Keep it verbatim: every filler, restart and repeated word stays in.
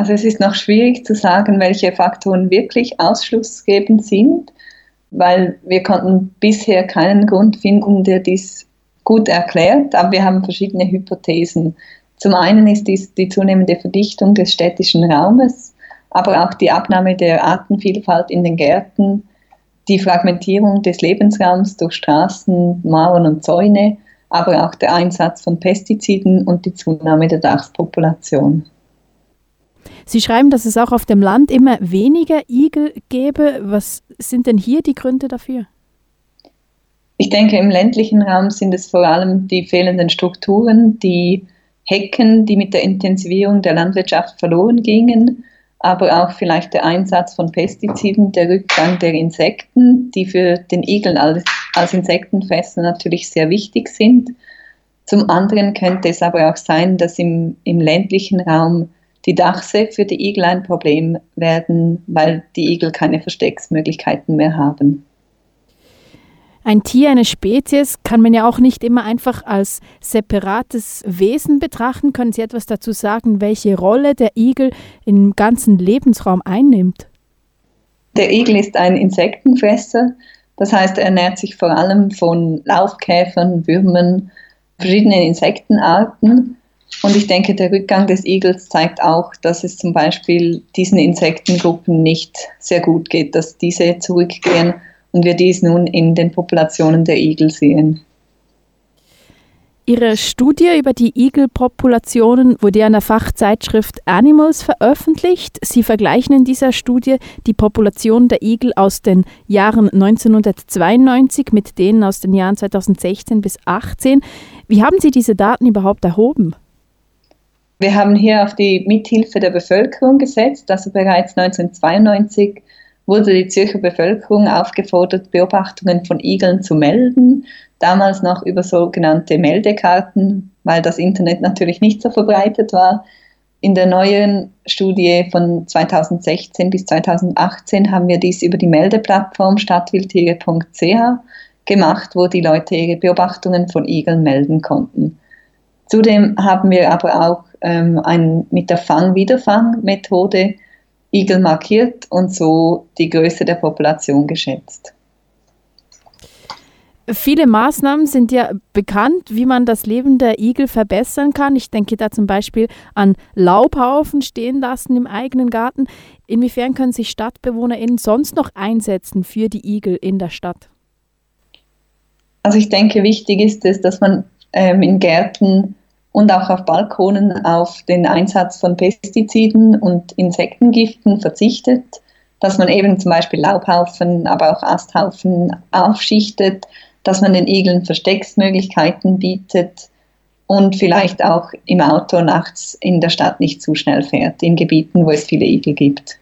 Also es ist noch schwierig zu sagen, welche Faktoren wirklich ausschlussgebend sind, weil wir konnten bisher keinen Grund finden, der dies gut erklärt, aber wir haben verschiedene Hypothesen. Zum einen ist dies die zunehmende Verdichtung des städtischen Raumes, aber auch die Abnahme der Artenvielfalt in den Gärten, die Fragmentierung des Lebensraums durch Straßen, Mauern und Zäune, aber auch der Einsatz von Pestiziden und die Zunahme der Dachspopulation. Sie schreiben, dass es auch auf dem Land immer weniger Igel gäbe. Was sind denn hier die Gründe dafür? Ich denke, im ländlichen Raum sind es vor allem die fehlenden Strukturen, die Hecken, die mit der Intensivierung der Landwirtschaft verloren gingen, aber auch vielleicht der Einsatz von Pestiziden, der Rückgang der Insekten, die für den Igel als, als Insektenfresser natürlich sehr wichtig sind. Zum anderen könnte es aber auch sein, dass im, im ländlichen Raum die Dachse für die Igel ein Problem werden, weil die Igel keine Verstecksmöglichkeiten mehr haben. Ein Tier, eine Spezies, kann man ja auch nicht immer einfach als separates Wesen betrachten. Können Sie etwas dazu sagen, welche Rolle der Igel im ganzen Lebensraum einnimmt? Der Igel ist ein Insektenfresser, das heißt, er ernährt sich vor allem von Laufkäfern, Würmern, verschiedenen Insektenarten. Und ich denke, der Rückgang des Igels zeigt auch, dass es zum Beispiel diesen Insektengruppen nicht sehr gut geht, dass diese zurückgehen und wir dies nun in den Populationen der Igel sehen. Ihre Studie über die Igelpopulationen wurde ja in der Fachzeitschrift Animals veröffentlicht. Sie vergleichen in dieser Studie die Population der Igel aus den Jahren neunzehnhundertzweiundneunzig mit denen aus den Jahren zweitausendsechzehn bis zweitausendachtzehn. Wie haben Sie diese Daten überhaupt erhoben? Wir haben hier auf die Mithilfe der Bevölkerung gesetzt. Also bereits neunzehnhundertzweiundneunzig wurde die Zürcher Bevölkerung aufgefordert, Beobachtungen von Igeln zu melden. Damals noch über sogenannte Meldekarten, weil das Internet natürlich nicht so verbreitet war. In der neuen Studie von zweitausendsechzehn bis zweitausendachtzehn haben wir dies über die Meldeplattform stadtwildtiere punkt c h gemacht, wo die Leute ihre Beobachtungen von Igeln melden konnten. Zudem haben wir aber auch ähm, ein, mit der Fang-Wiederfang-Methode Igel markiert und so die Größe der Population geschätzt. Viele Maßnahmen sind ja bekannt, wie man das Leben der Igel verbessern kann. Ich denke da zum Beispiel an Laubhaufen stehen lassen im eigenen Garten. Inwiefern können sich StadtbewohnerInnen sonst noch einsetzen für die Igel in der Stadt? Also ich denke, wichtig ist es, dass man ähm, in Gärten und auch auf Balkonen auf den Einsatz von Pestiziden und Insektengiften verzichtet, dass man eben zum Beispiel Laubhaufen, aber auch Asthaufen aufschichtet, dass man den Igeln Verstecksmöglichkeiten bietet und vielleicht auch im Auto nachts in der Stadt nicht zu schnell fährt, in Gebieten, wo es viele Igel gibt.